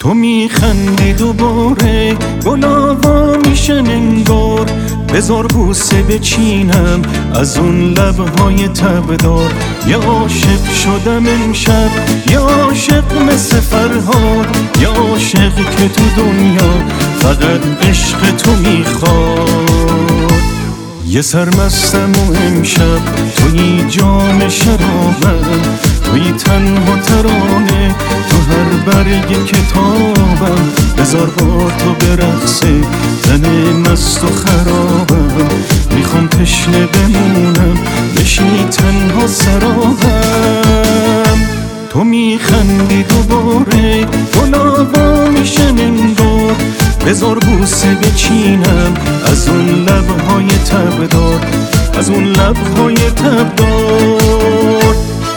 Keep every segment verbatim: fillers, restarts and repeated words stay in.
تو میخندی دوباره گلاوا میشن انگار، بذار بوسه بچینم از اون لبهای تبدار. یه عاشق شدم امشب، یه عاشق مثل فرهاد، یه عاشق که تو دنیا فقط عشق تو میخواد. یه سرمستم و امشب توی جام شرابم، توی تنها ترانه، تو هر برگ کتابم. بذار با تو برقصه زن مست و خرابم، میخوام تشنه بمونم بشی تنها سرابم. تو میخندی دوباره گلاوا میشن انگار، بذار بوسه بچینم از اون لبهای تبدار، از اون لبهای تبدار.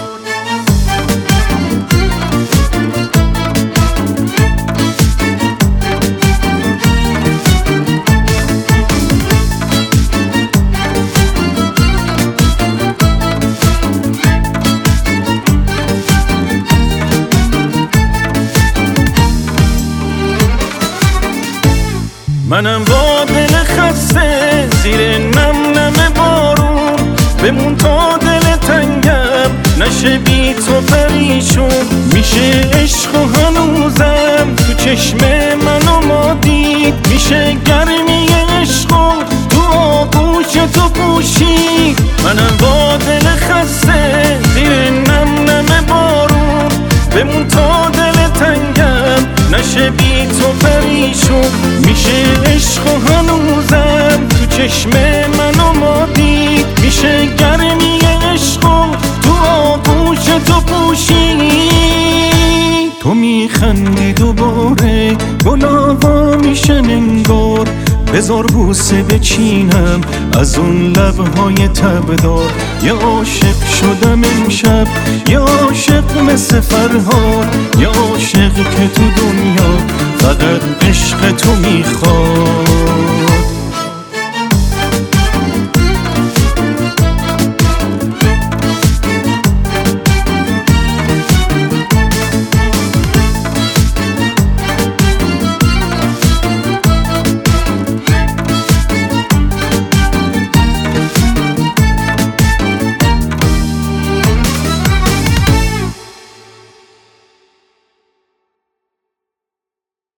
منم با دل خسته زیر نم نم بارون، بمون تا دل تنگم نشه بی تو پریشون. میشه عشق و هنوزم تو چشم منو ما دید، میشه گرمی عشق و تو آغوش تو پوشید. منم با دل خسته زیر نم نم بارون، بمون تا دل تنگم نشه بی تو پریشون. میشه عشق و هنوزم تو چشم منو ما دید، میشه گرمی عشق و تو آغوش تو پوشید. تو میخندی دوباره گلاوا میشن انگار، بذار بوسه بچینم از اون لبهای تبدار. یه عاشق شدم امشب، یه عاشق مثل فرهاد، یه عاشق که تو دنیا فقط عشق تو میخواد.